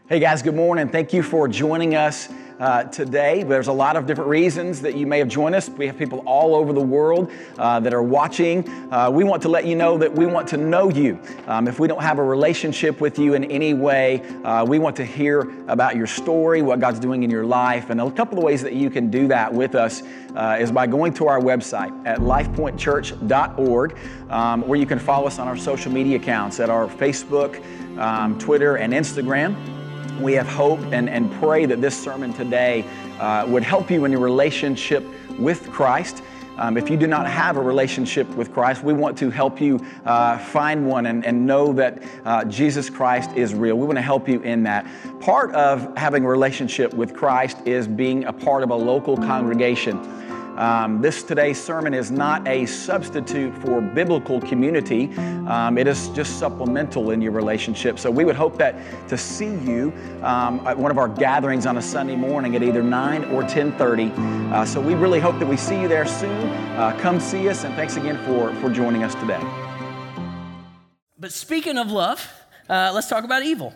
Hey guys, good morning. Thank you for joining us today. There's a lot of different reasons that you may have joined us. We have people all over the world that are watching. We want to let you know that we want to know you. If we don't have a relationship with you in any way, we want to hear about your story, what God's doing in your life. And a couple of ways that you can do that with us is by going to our website at lifepointchurch.org, where you can follow us on our social media accounts at our Facebook, Twitter, and Instagram. We have hope and pray that this sermon today would help you in your relationship with Christ. If you do not have a relationship with Christ, we want to help you find one and know that Jesus Christ is real. We want to help you in that. Part of having a relationship with Christ is being a part of a local congregation. Today's sermon is not a substitute for biblical community. It is just supplemental in your relationship. So we would hope that to see you at one of our gatherings on a Sunday morning at either 9 or 10:30. So we really hope that we see you there soon. Come see us, and thanks again for joining us today. But speaking of love, let's talk about evil.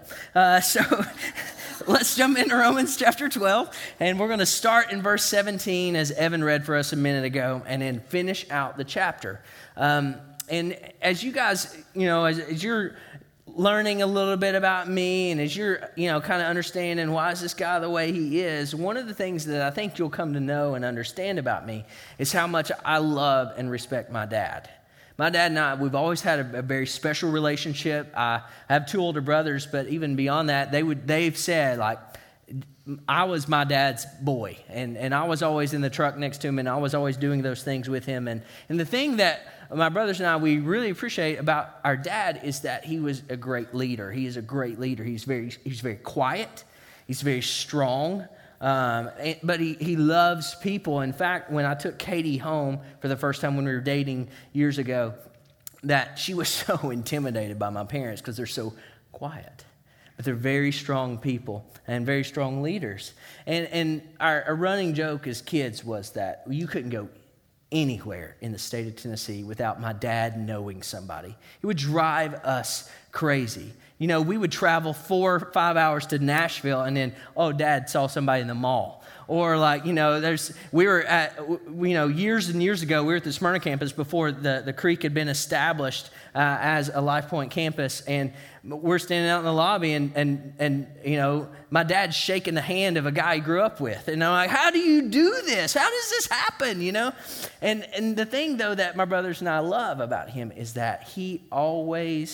Let's jump into Romans chapter 12, and we're going to start in verse 17, as Evan read for us a minute ago, and then finish out the chapter. And as you guys, as you're learning a little bit about me, and as you're, kind of understanding why is this guy the way he is, one of the things that I think you'll come to know and understand about me is how much I love and respect my dad. My dad and I, we've always had a very special relationship. I have two older brothers, but even beyond that, they've said, like, I was my dad's boy, and I was always in the truck next to him, and I was always doing those things with him. And the thing that my brothers and I, we really appreciate about our dad is that he was a great leader. He is a great leader. He's very quiet. He's very strong. But he loves people. In fact, when I took Katie home for the first time when we were dating years ago, that she was so intimidated by my parents because they're so quiet. But they're very strong people and very strong leaders. And our running joke as kids was that you couldn't go anywhere in the state of Tennessee without my dad knowing somebody. It would drive us crazy. We would travel 4 or 5 hours to Nashville, and then, Dad saw somebody in the mall. Or we were at, years and years ago, we were at the Smyrna campus before the Creek had been established as a Life Point campus, and we're standing out in the lobby, and my dad's shaking the hand of a guy he grew up with, and I'm like, how do you do this? How does this happen? And the thing though that my brothers and I love about him is that he always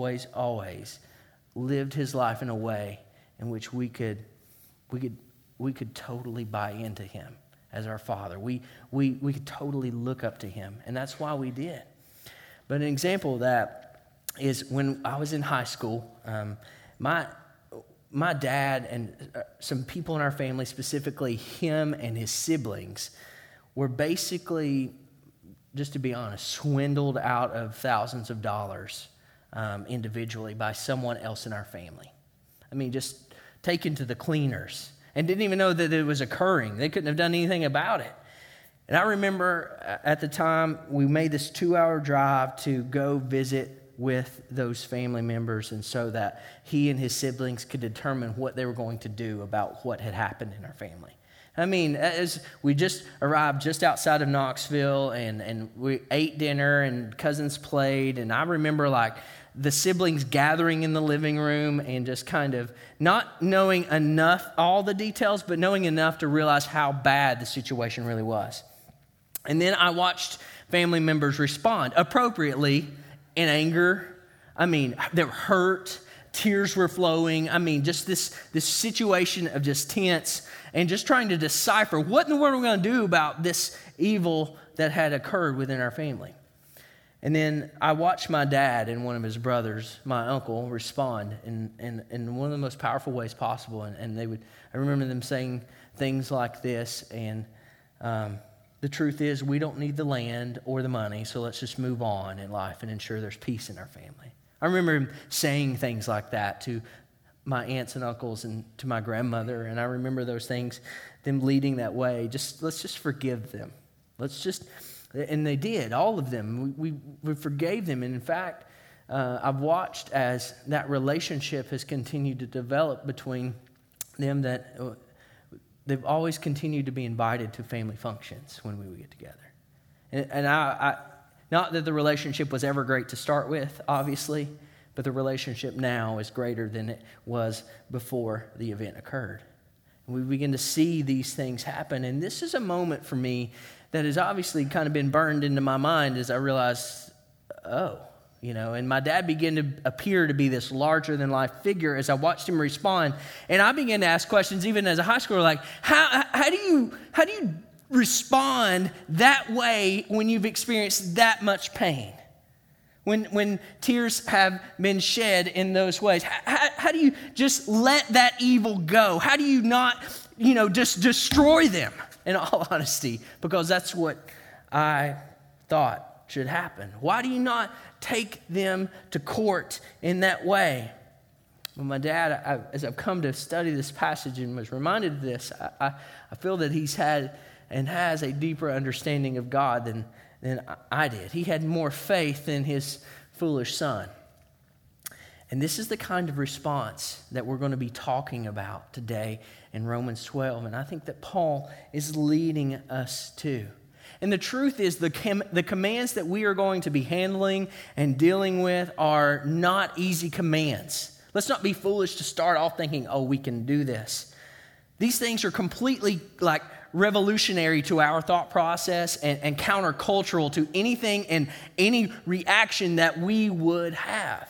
lived his life in a way in which we could totally buy into him as our father. We could totally look up to him, and that's why we did. But an example of that is when I was in high school, my dad and some people in our family, specifically him and his siblings, were basically, just to be honest, swindled out of thousands of dollars individually by someone else in our family. I mean, just taken to the cleaners and didn't even know that it was occurring. They couldn't have done anything about it. And I remember at the time we made this 2-hour drive to go visit with those family members, and so that he and his siblings could determine what they were going to do about what had happened in our family. I mean, as we just arrived just outside of Knoxville, and we ate dinner, and cousins played, and I remember the siblings gathering in the living room and just kind of not knowing enough, all the details, but knowing enough to realize how bad the situation really was. And then I watched family members respond appropriately in anger. I mean, they were hurt. Tears were flowing. I mean, just this situation of just tense and just trying to decipher what in the world are we going to do about this evil that had occurred within our family. And then I watched my dad and one of his brothers, my uncle, respond in one of the most powerful ways possible. And I remember them saying things like this, and the truth is we don't need the land or the money, so let's just move on in life and ensure there's peace in our family. I remember him saying things like that to my aunts and uncles and to my grandmother, and I remember those things, them leading that way. Let's just forgive them. And they did, all of them. We forgave them, and in fact, I've watched as that relationship has continued to develop between them, that they've always continued to be invited to family functions when we would get together. And I not that the relationship was ever great to start with, obviously, but the relationship now is greater than it was before the event occurred. And we begin to see these things happen. And this is a moment for me that has obviously kind of been burned into my mind as I realized, and my dad began to appear to be this larger than life figure as I watched him respond. And I began to ask questions even as a high schooler, like, how do you respond that way when you've experienced that much pain? When tears have been shed in those ways, how do you just let that evil go? How do you not, just destroy them, in all honesty? Because that's what I thought should happen. Why do you not take them to court in that way? Well, my dad, as I've come to study this passage and was reminded of this, I feel that he's had and has a deeper understanding of God than I did. He had more faith than his foolish son. And this is the kind of response that we're going to be talking about today in Romans 12. And I think that Paul is leading us to. And the truth is the commands that we are going to be handling and dealing with are not easy commands. Let's not be foolish to start off thinking, we can do this. These things are completely revolutionary to our thought process and countercultural to anything and any reaction that we would have.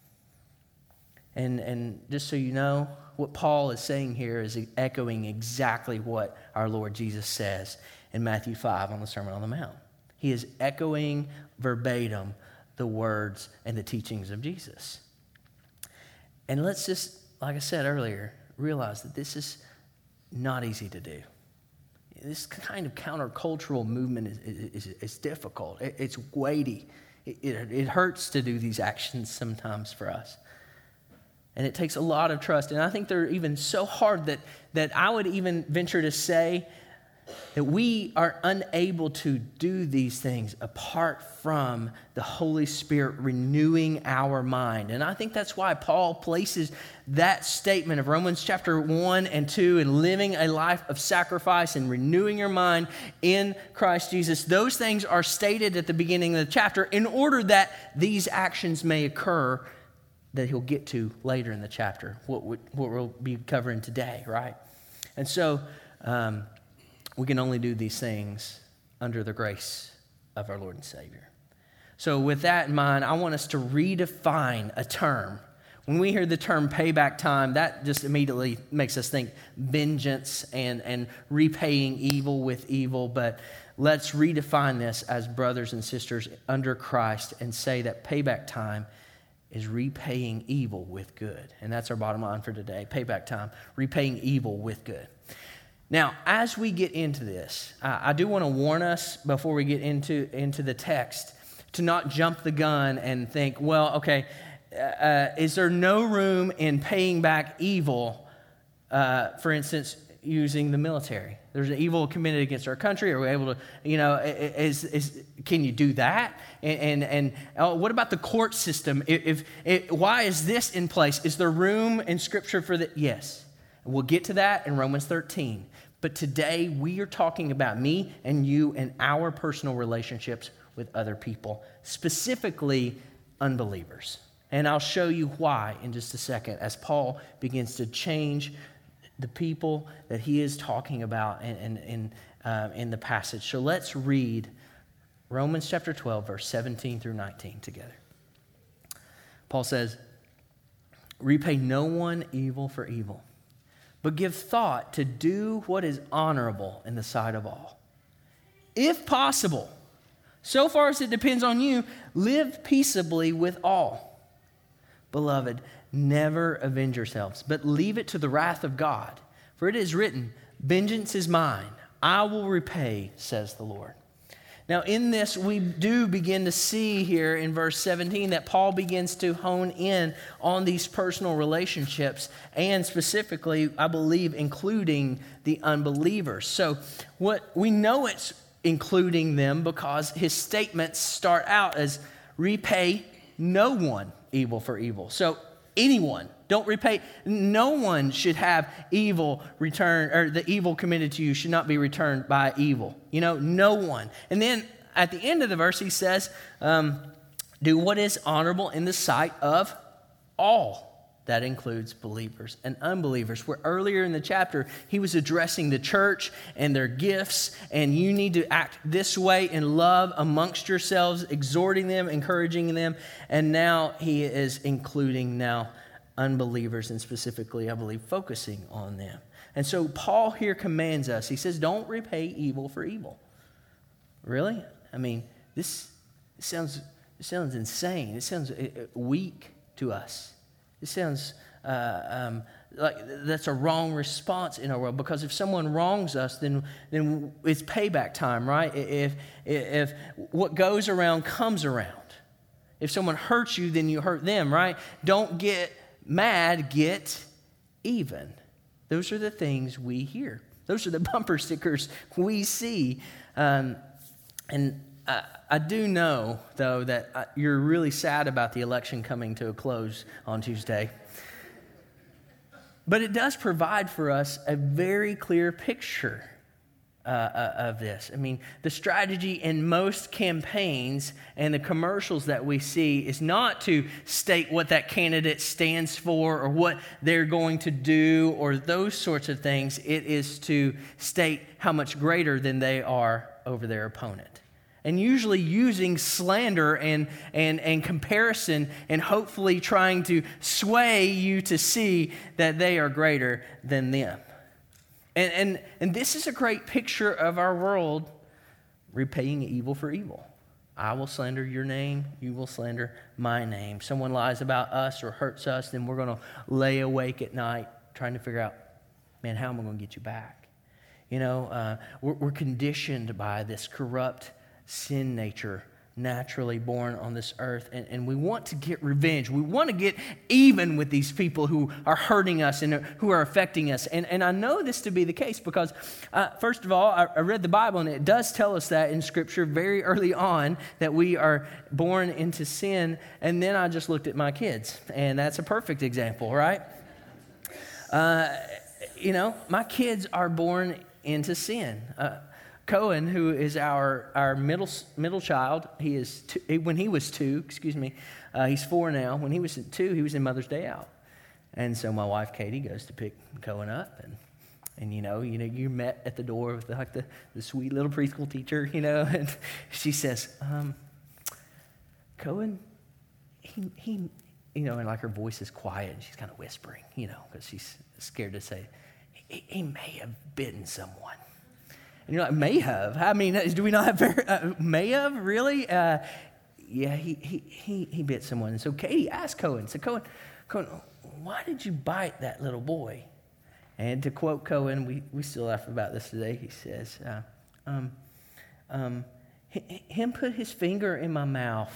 And just so you know, what Paul is saying here is echoing exactly what our Lord Jesus says in Matthew 5 on the Sermon on the Mount. He is echoing verbatim the words and the teachings of Jesus. And let's just, like I said earlier, realize that this is not easy to do. This kind of countercultural movement is difficult. It's weighty. It hurts to do these actions sometimes for us. And it takes a lot of trust. And I think they're even so hard that I would even venture to say that we are unable to do these things apart from the Holy Spirit renewing our mind. And I think that's why Paul places that statement of Romans chapter 1 and 2 and living a life of sacrifice and renewing your mind in Christ Jesus. Those things are stated at the beginning of the chapter in order that these actions may occur that he'll get to later in the chapter, what we'll be covering today, right? And so we can only do these things under the grace of our Lord and Savior. So with that in mind, I want us to redefine a term. When we hear the term payback time, that just immediately makes us think vengeance and repaying evil with evil. But let's redefine this as brothers and sisters under Christ and say that payback time is repaying evil with good. And that's our bottom line for today, payback time, repaying evil with good. Now, as we get into this, I do want to warn us before we get into the text to not jump the gun and think, is there no room in paying back evil, for instance, using the military? There's an evil committed against our country. Are we able to, can you do that? And what about the court system? Why is this in place? Is there room in Scripture for that? Yes. We'll get to that in Romans 13. But today we are talking about me and you and our personal relationships with other people, specifically unbelievers. And I'll show you why in just a second as Paul begins to change the people that he is talking about in the passage. So let's read Romans chapter 12, verse 17 through 19 together. Paul says, "Repay no one evil for evil, but give thought to do what is honorable in the sight of all. If possible, so far as it depends on you, live peaceably with all. Beloved, never avenge yourselves, but leave it to the wrath of God. For it is written, 'Vengeance is mine, I will repay,' says the Lord." Now in this, we do begin to see here in verse 17 that Paul begins to hone in on these personal relationships and specifically, I believe, including the unbelievers. So what we know it's including them because his statements start out as repay no one evil for evil. So anyone, don't repay. No one should have evil returned, or the evil committed to you should not be returned by evil. No one. And then at the end of the verse, he says, do what is honorable in the sight of all. That includes believers and unbelievers. Where earlier in the chapter, he was addressing the church and their gifts, and you need to act this way in love amongst yourselves, exhorting them, encouraging them. And now he is including now unbelievers, and specifically, I believe, focusing on them. And so Paul here commands us. He says, don't repay evil for evil. Really? I mean, this sounds insane. It sounds weak to us. It sounds like that's a wrong response in our world, because if someone wrongs us, then it's payback time, right? If what goes around comes around. If someone hurts you, then you hurt them, right? Don't get mad, get even. Those are the things we hear. Those are the bumper stickers we see. And I do know, though, that you're really sad about the election coming to a close on Tuesday. But it does provide for us a very clear picture of this. I mean, the strategy in most campaigns and the commercials that we see is not to state what that candidate stands for or what they're going to do or those sorts of things. It is to state how much greater than they are over their opponent. And usually using slander and comparison and hopefully trying to sway you to see that they are greater than them. And this is a great picture of our world repaying evil for evil. I will slander your name, you will slander my name. Someone lies about us or hurts us, then we're going to lay awake at night trying to figure out, man, how am I going to get you back? We're conditioned by this corrupt sin nature naturally born on this earth, and we want to get revenge. We want to get even with these people who are hurting us and who are affecting us. And I know this to be the case because, first of all, I read the Bible, and it does tell us that in Scripture very early on that we are born into sin. And then I just looked at my kids, and that's a perfect example, right? My kids are born into sin. Cohen, who is our middle child, when he was 2, he's 4 now. When he was 2, he was in Mother's Day out, and so my wife Katie goes to pick Cohen up, and you met at the door with the sweet little preschool teacher, and she says, Cohen, he and like her voice is quiet, and she's kind of whispering, because she's scared to say, he may have bitten someone. And you're like, may have? I mean, do we not have may have? Really? Yeah, he bit someone. And so Katie asked Cohen, Cohen, why did you bite that little boy? And to quote Cohen, we still laugh about this today. He says, him put his finger in my mouth.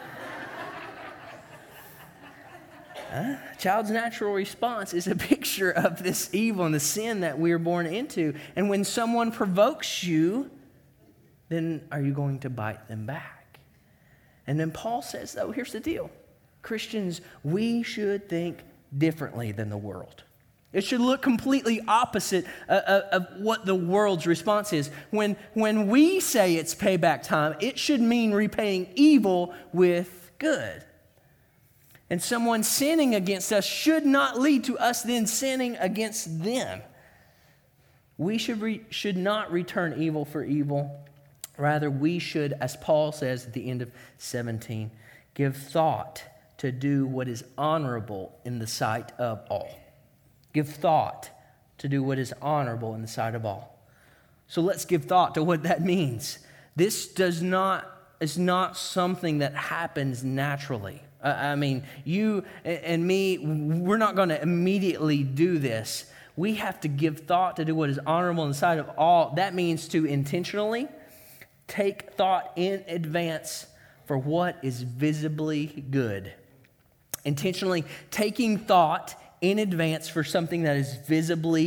A child's natural response is a picture of this evil and the sin that we are born into. And when someone provokes you, then are you going to bite them back? And then Paul says, though, here's the deal. Christians, we should think differently than the world. It should look completely opposite of what the world's response is. When we say it's payback time, it should mean repaying evil with good. And someone sinning against us should not lead to us then sinning against them. We should not return evil for evil. Rather, we should, as Paul says at the end of 17, give thought to do what is honorable in the sight of all. Give thought to do what is honorable in the sight of all. So let's give thought to what that means. This is not something that happens naturally. I mean, you and me, we're not going to immediately do this. We have to give thought to do what is honorable in the sight of all. That means to intentionally take thought in advance for what is visibly good. Intentionally taking thought in advance for something that is visibly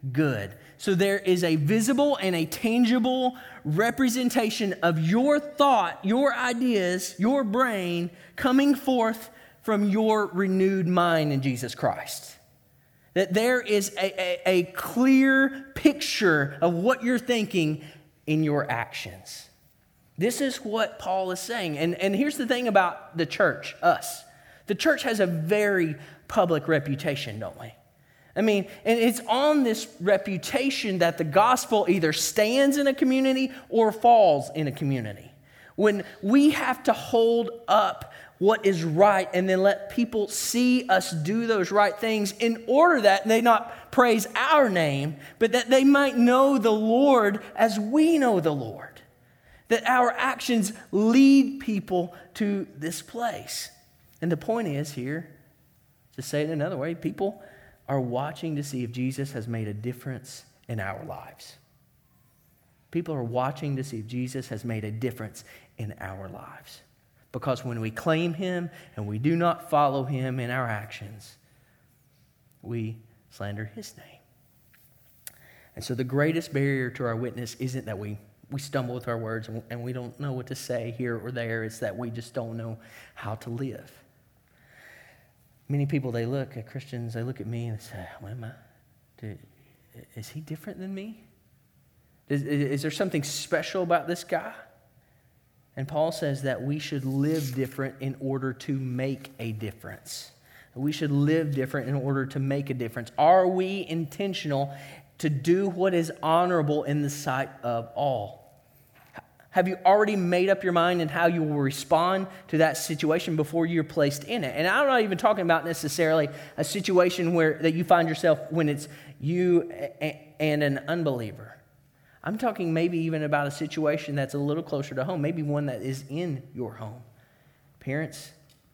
good. So there is a visible and a tangible representation of your thought, your ideas, your brain coming forth from your renewed mind in Jesus Christ. That there is a clear picture of what you're thinking in your actions. This is what Paul is saying. And here's the thing about the church, us. The church has a very public reputation, don't we? I mean, and it's on this reputation that the gospel either stands in a community or falls in a community. When we have to hold up what is right and then let people see us do those right things in order that they not praise our name, but that they might know the Lord as we know the Lord. That our actions lead people to this place. And the point is here, to say it another way, people are watching to see if Jesus has made a difference in our lives. People are watching to see if Jesus has made a difference in our lives. Because when we claim him and we do not follow him in our actions, we slander his name. And so the greatest barrier to our witness isn't that we stumble with our words and we don't know what to say here or there. It's that we just don't know how to live. Many people, they look at Christians, they look at me and they say, what am I? Is he different than me? Is there something special about this guy? And Paul says that we should live different in order to make a difference. We should live different in order to make a difference. Are we intentional to do what is honorable in the sight of all? Have you already made up your mind in how you will respond to that situation before you're placed in it? And I'm not even talking about necessarily a situation that you find yourself when it's you and an unbeliever. I'm talking maybe even about a situation that's a little closer to home, maybe one that is in your home. Parents,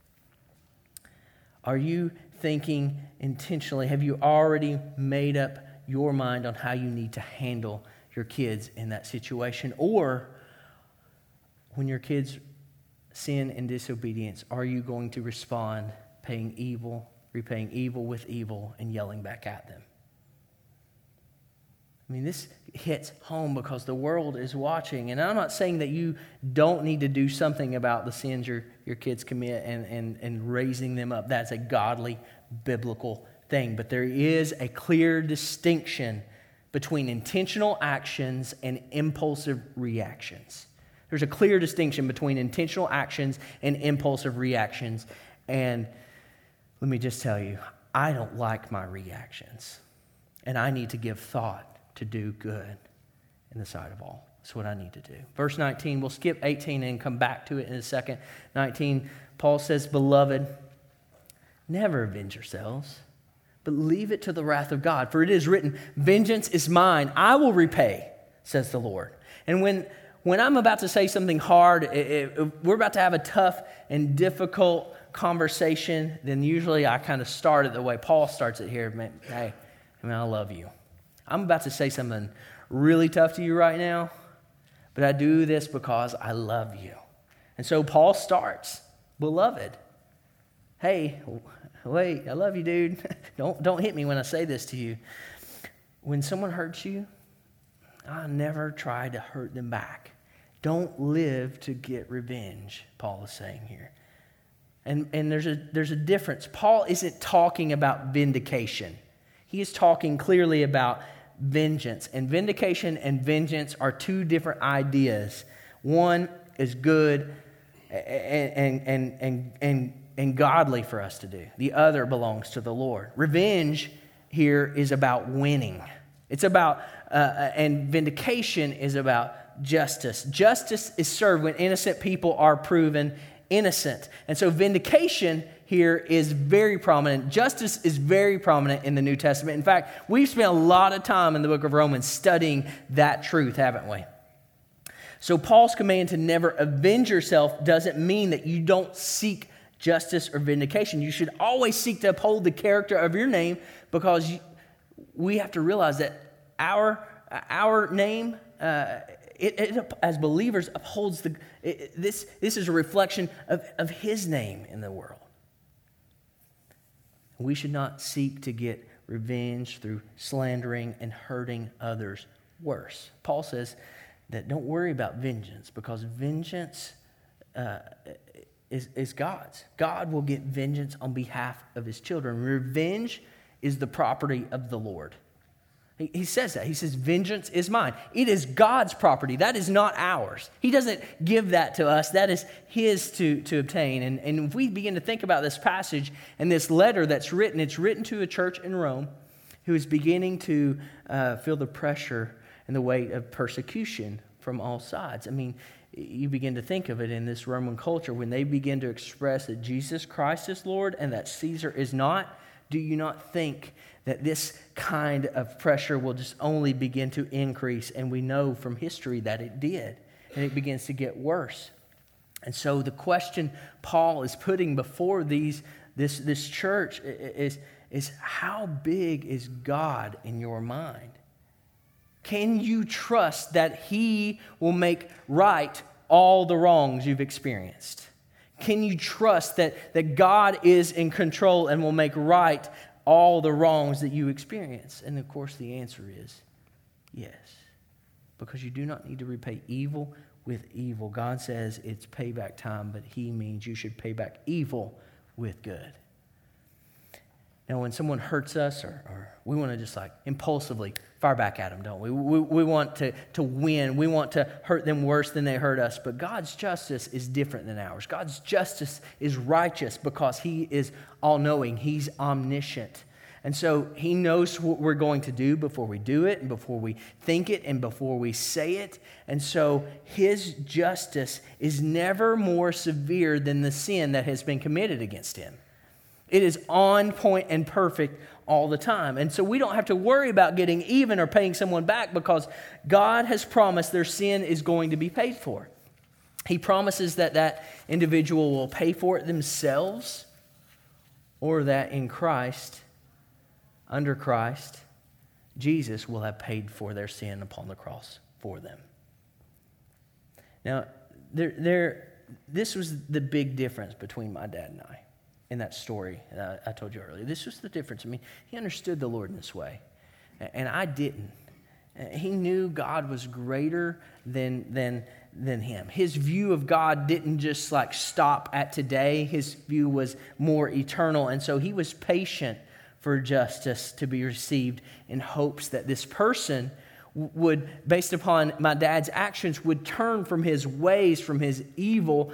are you thinking intentionally? Have you already made up your mind on how you need to handle your kids in that situation? Or when your kids sin and disobedience, are you going to respond repaying evil with evil, and yelling back at them? I mean, this hits home because the world is watching. And I'm not saying that you don't need to do something about the sins your kids commit and raising them up. That's a godly, biblical thing. But there is a clear distinction between intentional actions and impulsive reactions. There's a clear distinction between intentional actions and impulsive reactions. And let me just tell you, I don't like my reactions. And I need to give thought to do good in the sight of all. That's what I need to do. Verse 19, we'll skip 18 and come back to it in a second. 19, Paul says, "Beloved, never avenge yourselves, but leave it to the wrath of God. For it is written, 'Vengeance is mine, I will repay,' says the Lord." And when I'm about to say something hard, we're about to have a tough and difficult conversation, then usually I kind of start it the way Paul starts it here. Hey, I love you. I'm about to say something really tough to you right now, but I do this because I love you. And so Paul starts, "Beloved, hey, wait, I love you, dude. Don't hit me when I say this to you. When someone hurts you, I never try to hurt them back. Don't live to get revenge," Paul is saying here. And there's a difference. Paul isn't talking about vindication. He is talking clearly about vengeance. And vindication and vengeance are two different ideas. One is good and godly for us to do. The other belongs to the Lord. Revenge here is about winning. It's about, and vindication is about justice. Justice is served when innocent people are proven innocent. And so vindication here is very prominent. Justice is very prominent in the New Testament. In fact, we've spent a lot of time in the book of Romans studying that truth, haven't we? So Paul's command to never avenge yourself doesn't mean that you don't seek justice or vindication. You should always seek to uphold the character of your name, because we have to realize that our name, it as believers upholds this is a reflection of his name in the world. We should not seek to get revenge through slandering and hurting others worse. Paul says that don't worry about vengeance, because vengeance is God's. God will get vengeance on behalf of his children. Revenge is the property of the Lord. He says that. He says, vengeance is mine. It is God's property. That is not ours. He doesn't give that to us. That is his to obtain. And if we begin to think about this passage and this letter that's written, it's written to a church in Rome who is beginning to feel the pressure and the weight of persecution from all sides. I mean, you begin to think of it in this Roman culture when they begin to express that Jesus Christ is Lord and that Caesar is not. Do you not think that this kind of pressure will just only begin to increase? And we know from history that it did, and it begins to get worse. And so the question Paul is putting before this church is how big is God in your mind? Can you trust that he will make right all the wrongs you've experienced? Can you trust that God is in control and will make right all the wrongs that you experience? And of course the answer is yes. Because you do not need to repay evil with evil. God says it's payback time, but he means you should pay back evil with good. Now, when someone hurts us, or we want to just like impulsively fire back at them, don't we? We want to win. We want to hurt them worse than they hurt us. But God's justice is different than ours. God's justice is righteous because he is all-knowing. He's omniscient. And so he knows what we're going to do before we do it, and before we think it, and before we say it. And so his justice is never more severe than the sin that has been committed against him. It is on point and perfect all the time. And so we don't have to worry about getting even or paying someone back, because God has promised their sin is going to be paid for. He promises that individual will pay for it themselves, or that in Christ, under Christ, Jesus will have paid for their sin upon the cross for them. Now, this was the big difference between my dad and I. In that story I told you earlier. This was the difference. I mean, he understood the Lord in this way, and I didn't. He knew God was greater than him. His view of God didn't just like stop at today. His view was more eternal, and so he was patient for justice to be received in hopes that this person would, based upon my dad's actions, would turn from his ways, from his evil,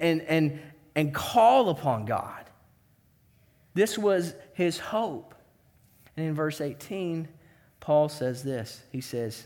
and call upon God. This was his hope. And in verse 18, Paul says this. He says,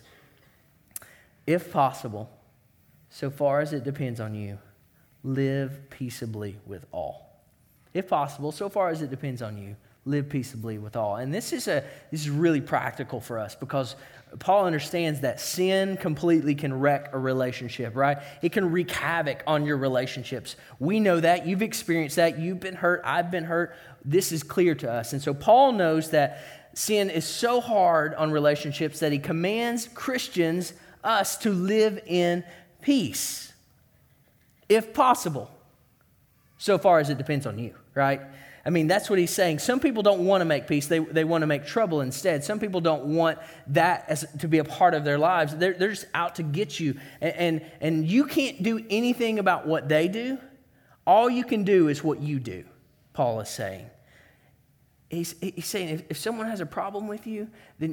if possible, so far as it depends on you, live peaceably with all. If possible, so far as it depends on you, live peaceably with all. And this is really practical for us, because Paul understands that sin completely can wreck a relationship, right? It can wreak havoc on your relationships. We know that. You've experienced that. You've been hurt. I've been hurt. This is clear to us. And so Paul knows that sin is so hard on relationships that he commands Christians, us, to live in peace, if possible, so far as it depends on you, right? I mean, that's what he's saying. Some people don't want to make peace. They want to make trouble instead. Some people don't want that to be a part of their lives. They're just out to get you. And you can't do anything about what they do. All you can do is what you do, Paul is saying. He's saying if someone has a problem with you, then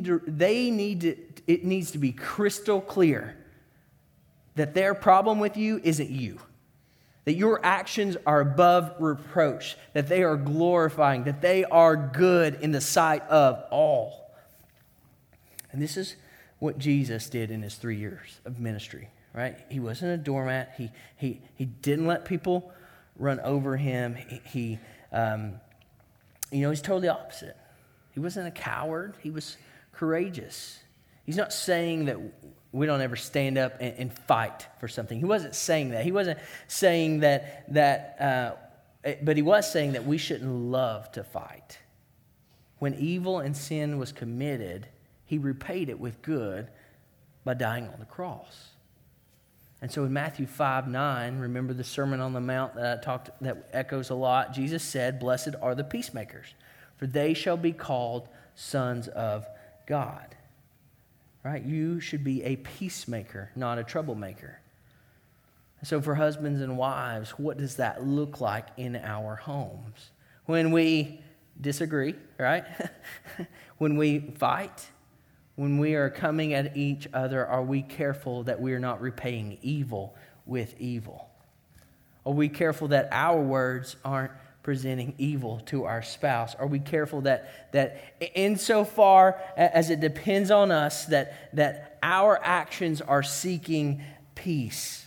it needs to be crystal clear that their problem with you isn't you. That your actions are above reproach, that they are glorifying, that they are good in the sight of all. And this is what Jesus did in his 3 years of ministry, right? He wasn't a doormat. He didn't let people run over him. He's totally opposite. He wasn't a coward. He was courageous. He's not saying that we don't ever stand up and fight for something. He wasn't saying that. He wasn't saying that but he was saying that we shouldn't love to fight. When evil and sin was committed, he repaid it with good by dying on the cross. And so in Matthew 5:9, remember the Sermon on the Mount that echoes a lot. Jesus said, "Blessed are the peacemakers, for they shall be called sons of God. Right? You should be a peacemaker, not a troublemaker. So for husbands and wives, what does that look like in our homes? When we disagree, right? When we fight, when we are coming at each other, are we careful that we are not repaying evil with evil? Are we careful that our words aren't presenting evil to our spouse? Are we careful that insofar as it depends on us, that our actions are seeking peace?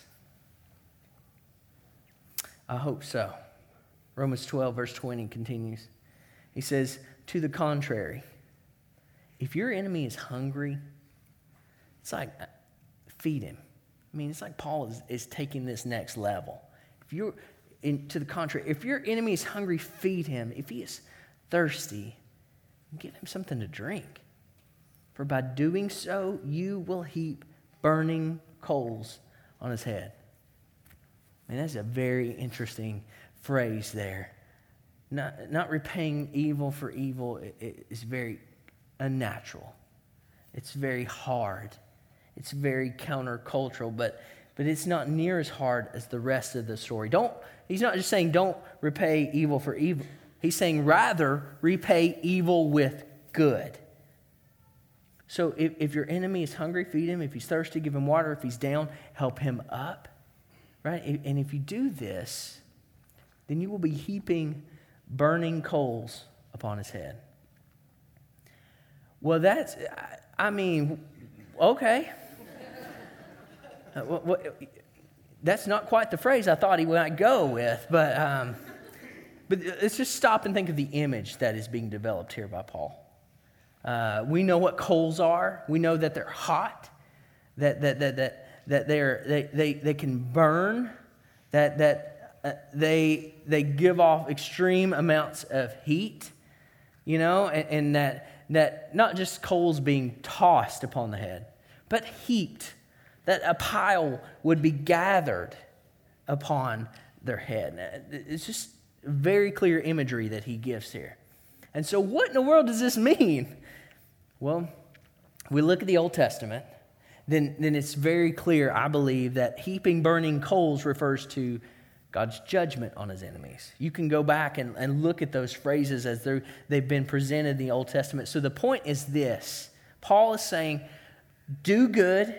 I hope so. Romans 12, verse 20 continues. He says, to the contrary, if your enemy is hungry, it's like, feed him. I mean, it's like Paul is taking this next level. To the contrary, if your enemy is hungry, feed him. If he is thirsty, give him something to drink. For by doing so, you will heap burning coals on his head. And that's a very interesting phrase there. Not repaying evil for evil is very unnatural. It's very hard. It's very countercultural, but it's not near as hard as the rest of the story. He's not just saying don't repay evil for evil. He's saying rather repay evil with good. So if your enemy is hungry, feed him. If he's thirsty, give him water. If he's down, help him up. Right? And if you do this, then you will be heaping burning coals upon his head. Well, okay. That's not quite the phrase I thought he might go with, but let's just stop and think of the image that is being developed here by Paul. We know what coals are. We know that they're hot, that they can burn, that they give off extreme amounts of heat, and that not just coals being tossed upon the head, but heaped, that a pile would be gathered upon their head. It's just very clear imagery that he gives here. And so what in the world does this mean? Well, we look at the Old Testament, then it's very clear, I believe, that heaping burning coals refers to God's judgment on his enemies. You can go back and look at those phrases as they've been presented in the Old Testament. So the point is this. Paul is saying, do good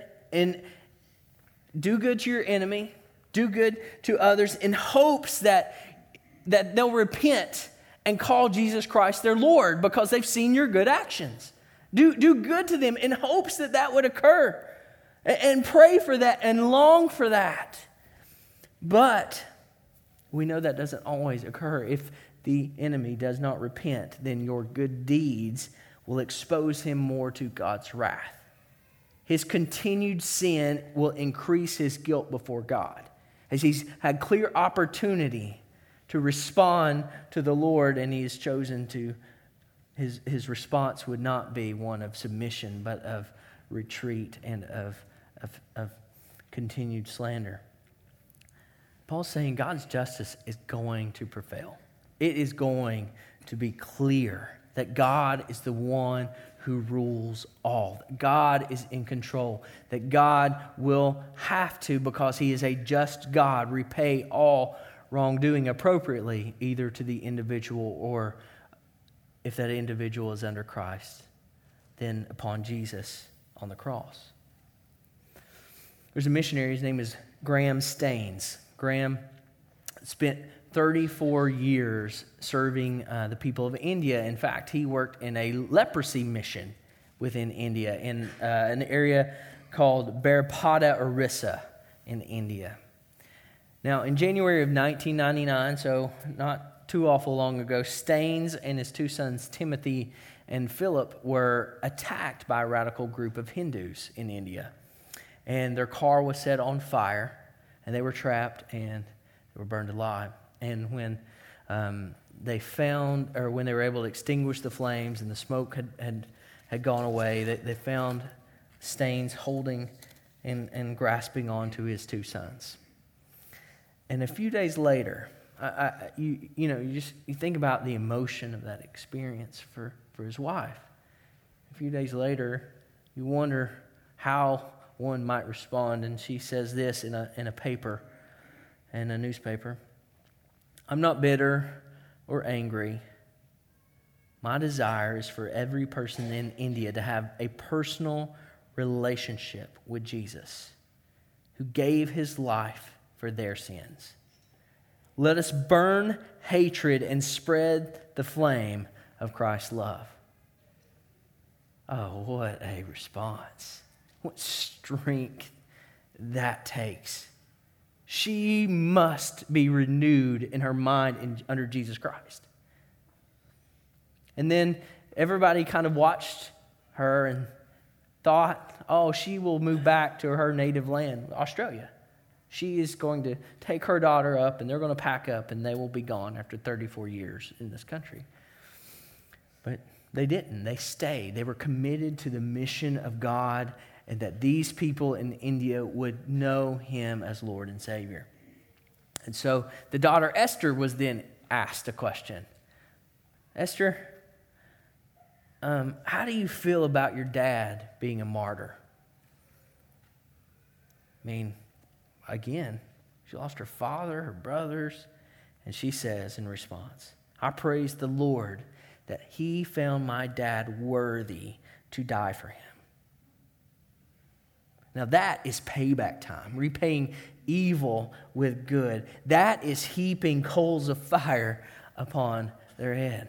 to your enemy, do good to others in hopes that they'll repent and call Jesus Christ their Lord because they've seen your good actions. Do good to them in hopes that would occur, and pray for that and long for that. But we know that doesn't always occur. If the enemy does not repent, then your good deeds will expose him more to God's wrath. His continued sin will increase his guilt before God, as he's had clear opportunity to respond to the Lord, and he has chosen to, his response would not be one of submission, but of retreat and of continued slander. Paul's saying God's justice is going to prevail. It is going to be clear that God is the one who rules all. That God is in control. That God will have to, because he is a just God, repay all wrongdoing appropriately, either to the individual or, if that individual is under Christ, then upon Jesus on the cross. There's a missionary, his name is Graham Staines. Graham spent 34 years serving the people of India. In fact, he worked in a leprosy mission within India in an area called Barapada Orissa in India. Now, in January of 1999, so not too awful long ago, Staines and his two sons, Timothy and Philip, were attacked by a radical group of Hindus in India. And their car was set on fire, and they were trapped, and they were burned alive. And when when they were able to extinguish the flames and the smoke had gone away, they found Staines holding and grasping onto his two sons. And a few days later, you think about the emotion of that experience for his wife. a few days later, you wonder how one might respond. And she says this in a paper, in a newspaper. I'm not bitter or angry. My desire is for every person in India to have a personal relationship with Jesus, who gave his life for their sins. Let us burn hatred and spread the flame of Christ's love. Oh, what a response. What strength that takes. She must be renewed in her mind under Jesus Christ. And then everybody kind of watched her and thought, oh, she will move back to her native land, Australia. She is going to take her daughter up, and they're going to pack up, and they will be gone after 34 years in this country. But they didn't. They stayed. They were committed to the mission of God, and that these people in India would know him as Lord and Savior. And so the daughter Esther was then asked a question. Esther, how do you feel about your dad being a martyr? I mean, again, she lost her father, her brothers, and she says in response, I praise the Lord that he found my dad worthy to die for him. Now that is payback time, repaying evil with good. That is heaping coals of fire upon their head.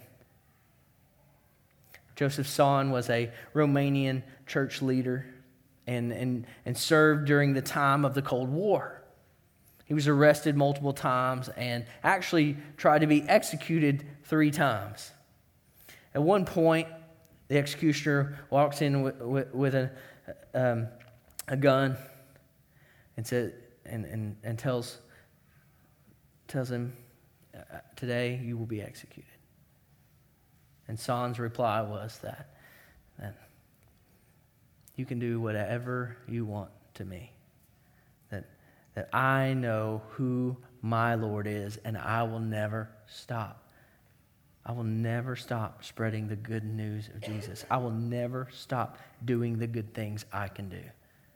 Joseph Tson was a Romanian church leader and served during the time of the Cold War. He was arrested multiple times and actually tried to be executed 3 times. At one point, the executioner walks in with a gun and says and tells him, today you will be executed. And Son's reply was that you can do whatever you want to me. That I know who my Lord is, and I will never stop. I will never stop spreading the good news of Jesus. I will never stop doing the good things I can do.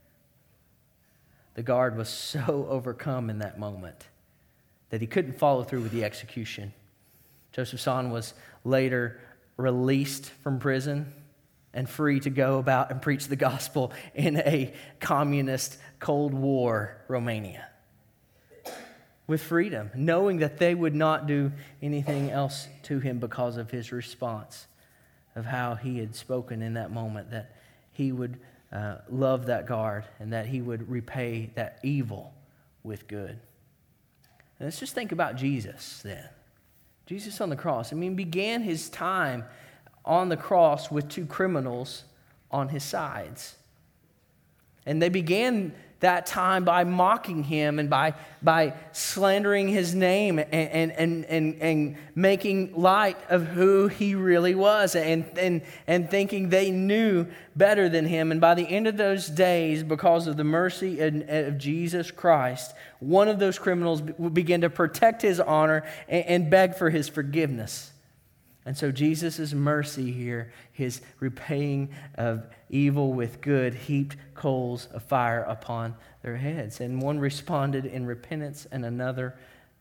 The guard was so overcome in that moment that he couldn't follow through with the execution. Joseph Tson was later released from prison and free to go about and preach the gospel in a communist Cold War Romania. With freedom, knowing that they would not do anything else to him because of his response of how he had spoken in that moment, that he would love that guard and that he would repay that evil with good. And let's just think about Jesus then. Jesus on the cross. I mean, began his time on the cross with 2 criminals on his sides. And they began that time by mocking him and by slandering his name and making light of who he really was and thinking they knew better than him. And by the end of those days, because of the mercy of Jesus Christ, one of those criminals began to protect his honor and beg for his forgiveness. And so Jesus' mercy here, his repaying of evil with good, heaped coals of fire upon their heads. And one responded in repentance and another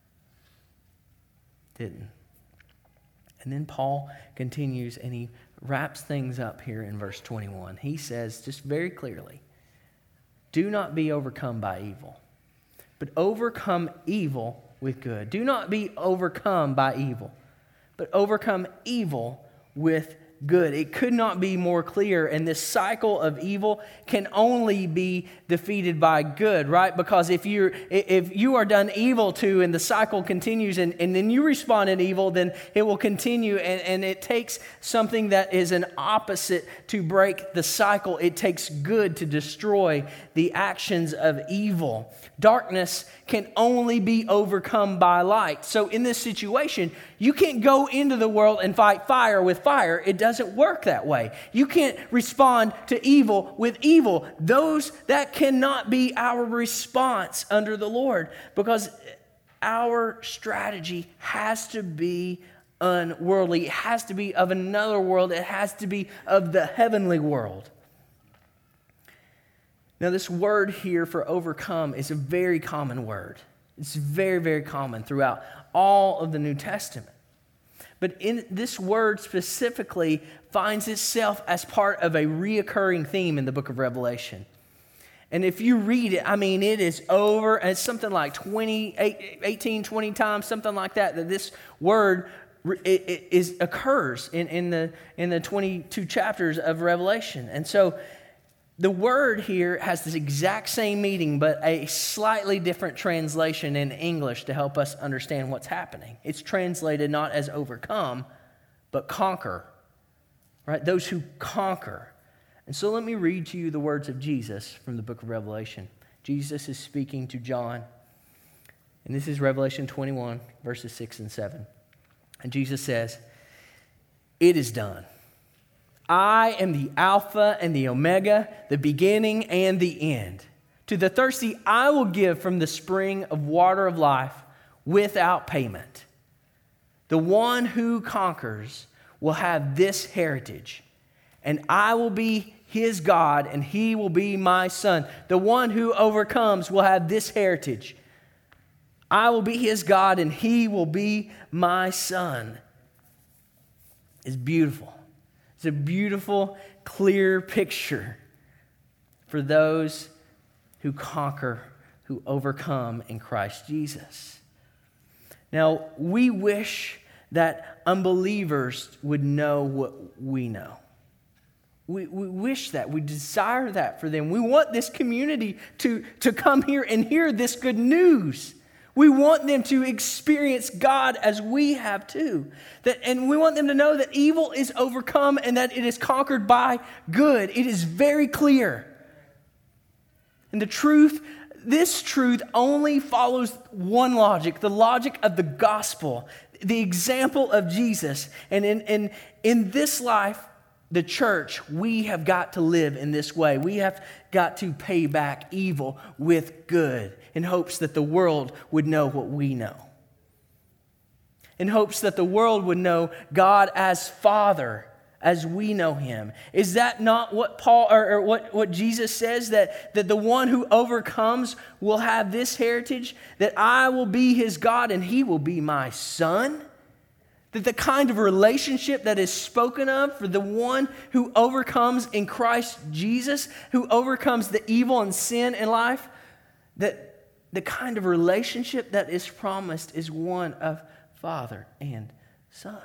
didn't. And then Paul continues and he wraps things up here in verse 21. He says just very clearly, do not be overcome by evil, but overcome evil with good. Do not be overcome by evil, but overcome evil with good. It could not be more clear, and this cycle of evil can only be defeated by good, right? Because if you are done evil to and the cycle continues and then you respond in evil, then it will continue, and it takes something that is an opposite to break the cycle. It takes good to destroy the actions of evil. Darkness can only be overcome by light. So in this situation, you can't go into the world and fight fire with fire. It doesn't work that way. You can't respond to evil with evil. That cannot be our response under the Lord, because our strategy has to be unworldly. It has to be of another world. It has to be of the heavenly world. Now, this word here for overcome is a very common word. It's very, very common throughout all of the New Testament. But in this word specifically finds itself as part of a reoccurring theme in the book of Revelation. And if you read it, it is over, and it's something like 18, 20 times, something like that this word occurs in the 22 chapters of Revelation. And so the word here has this exact same meaning, but a slightly different translation in English to help us understand what's happening. It's translated not as overcome, but conquer, right? Those who conquer. And so let me read to you the words of Jesus from the book of Revelation. Jesus is speaking to John, and this is Revelation 21, verses 6 and 7. And Jesus says, "It is done. I am the Alpha and the Omega, the beginning and the end. To the thirsty, I will give from the spring of water of life without payment. The one who conquers will have this heritage, and I will be his God, and he will be my son. The one who overcomes will have this heritage. I will be his God, and he will be my son." It's beautiful. It's a beautiful, clear picture for those who conquer, who overcome in Christ Jesus. Now, we wish that unbelievers would know what we know. We wish that. We desire that for them. We want this community to come here and hear this good news. We want them to experience God as we have too. And we want them to know that evil is overcome and that it is conquered by good. It is very clear. And this truth only follows one logic, the logic of the gospel, the example of Jesus. And in this life, the church, we have got to live in this way. We have got to pay back evil with good in hopes that the world would know what we know. In hopes that the world would know God as Father, as we know him. Is that not what Paul or what Jesus says, that the one who overcomes will have this heritage, that I will be his God and he will be my son? That the kind of relationship that is spoken of for the one who overcomes in Christ Jesus, who overcomes the evil and sin in life, that the kind of relationship that is promised is one of Father and Son.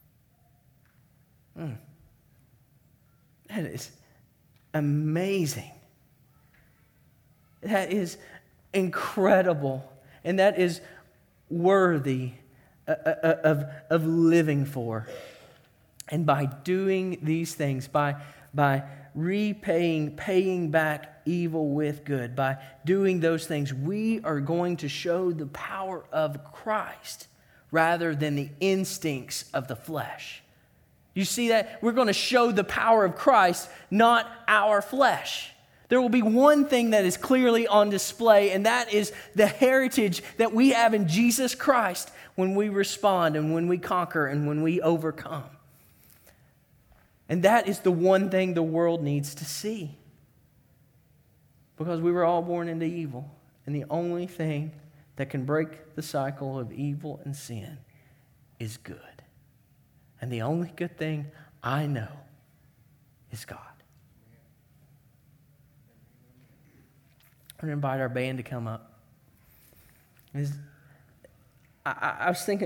That is amazing. That is incredible. And that is worthy of living for. And by doing these things, by paying back evil with good, by doing those things, we are going to show the power of Christ rather than the instincts of the flesh. You see that? We're going to show the power of Christ, not our flesh. There will be one thing that is clearly on display, and that is the heritage that we have in Jesus Christ when we respond and when we conquer and when we overcome. And that is the one thing the world needs to see. Because we were all born into evil, and the only thing that can break the cycle of evil and sin is good. And the only good thing I know is God. I'm going to invite our band to come up. I was thinking,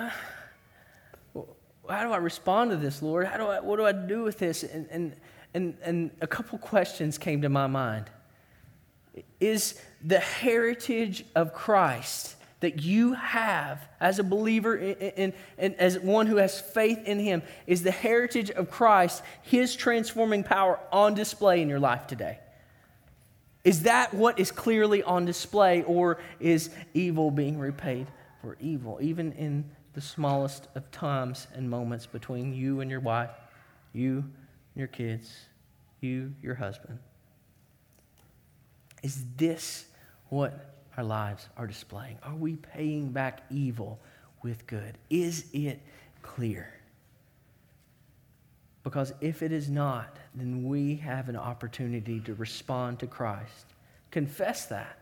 how do I respond to this, Lord? What do I do with this? And a couple questions came to my mind. Is the heritage of Christ that you have as a believer and as one who has faith in him, is the heritage of Christ, his transforming power, on display in your life today? Is that what is clearly on display, or is evil being repaid for evil, even in the smallest of times and moments between you and your wife, you and your kids, you, your husband? Is this what our lives are displaying? Are we paying back evil with good? Is it clear. Because if it is not, then we have an opportunity to respond to Christ. Confess that.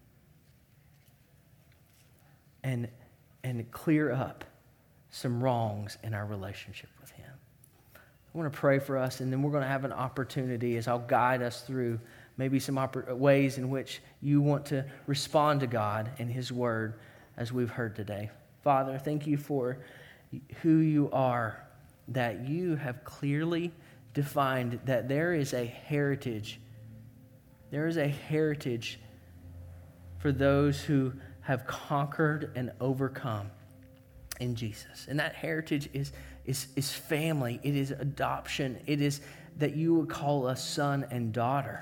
And clear up some wrongs in our relationship with Him. I want to pray for us, and then we're going to have an opportunity as I'll guide us through maybe some ways in which you want to respond to God and His Word as we've heard today. Father, thank you for who you are, that you have clearly defined that there is a heritage. There is a heritage for those who have conquered and overcome in Jesus. And that heritage is family. It is adoption. It is that you would call us son and daughter.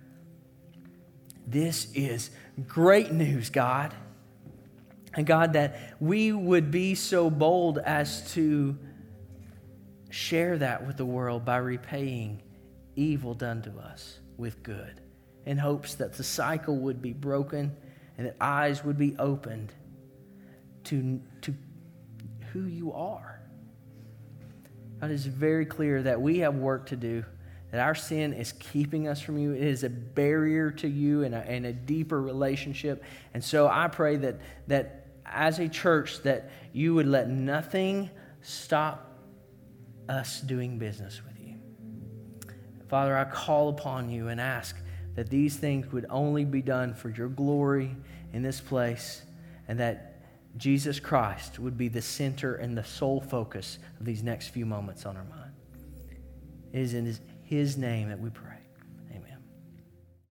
This is great news, God. And God, that we would be so bold as to share that with the world by repaying evil done to us with good, in hopes that the cycle would be broken and that eyes would be opened to who you are. God, it is very clear that we have work to do, that our sin is keeping us from you. It is a barrier to you and a deeper relationship. And so I pray that as a church, that you would let nothing stop us doing business with you. Father, I call upon you and ask that these things would only be done for your glory in this place, and that Jesus Christ would be the center and the sole focus of these next few moments on our mind. It is in His name that we pray.